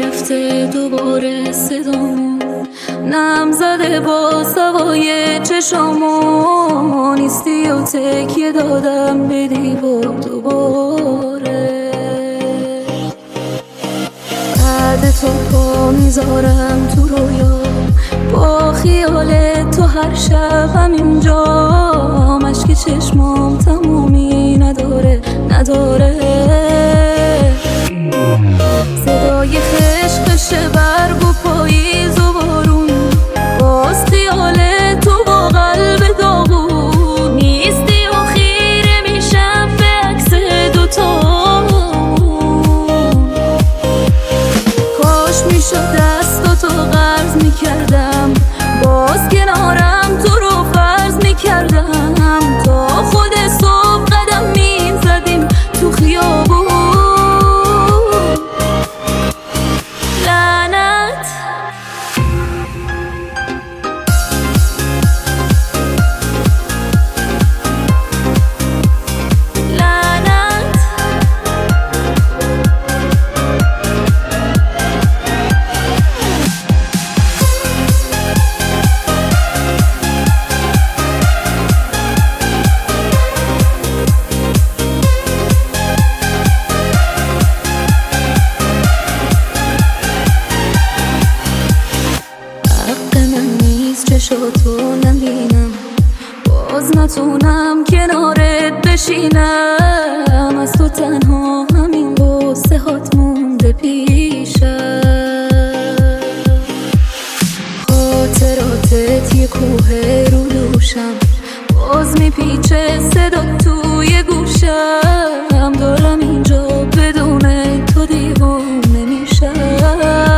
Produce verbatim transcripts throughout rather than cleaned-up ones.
رفته دوباره صدامون، نم زده با سوای چشامون، نیستی و تکیه دادم به دیوار دوباره. بعد تو پا میذارم تو رویا، با خیال تو هر شب همینجا، مشک چشمام تمومی نداره نداره. صدای خشخش برگ و پاییز و بارون، باز خیال تو با قلب داغون، نیستی و خیره میشم به عکس دوتامون. کاش میشد دستاتو قرض میکردم، باز کنارم تو رو فرض میکردم، تا خود صبح قدم میزدیم تو خیابون. لعنت لعنت چشاتو نبینم، باز نتونم کنارت بشینم، از تو تنها همین قصه هات مونده پیشم. خاطراتت یه کوه رو دوشم، باز میپیچه صدا توی گوشم، دارم اینجا بدون تو دیوونه میشم.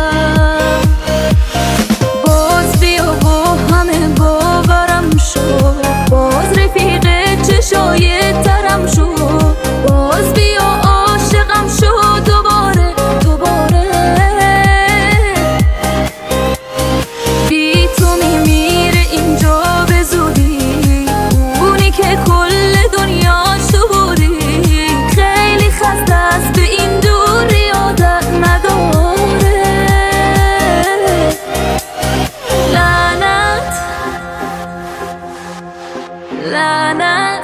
باز رفیق چشای ترم شو، باز بیا عاشقم شو دوباره دوباره. بی تو میمیره اینجا به زودی، اونی که کل دنیاش تو بودی، خیلی خسته است به این دوری عادت نداره. لعنت لعنت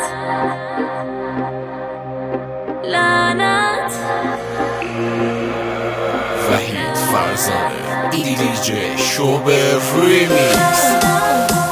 لعنت. وحید فرزانه دی دی جی شوبر ریمیکس.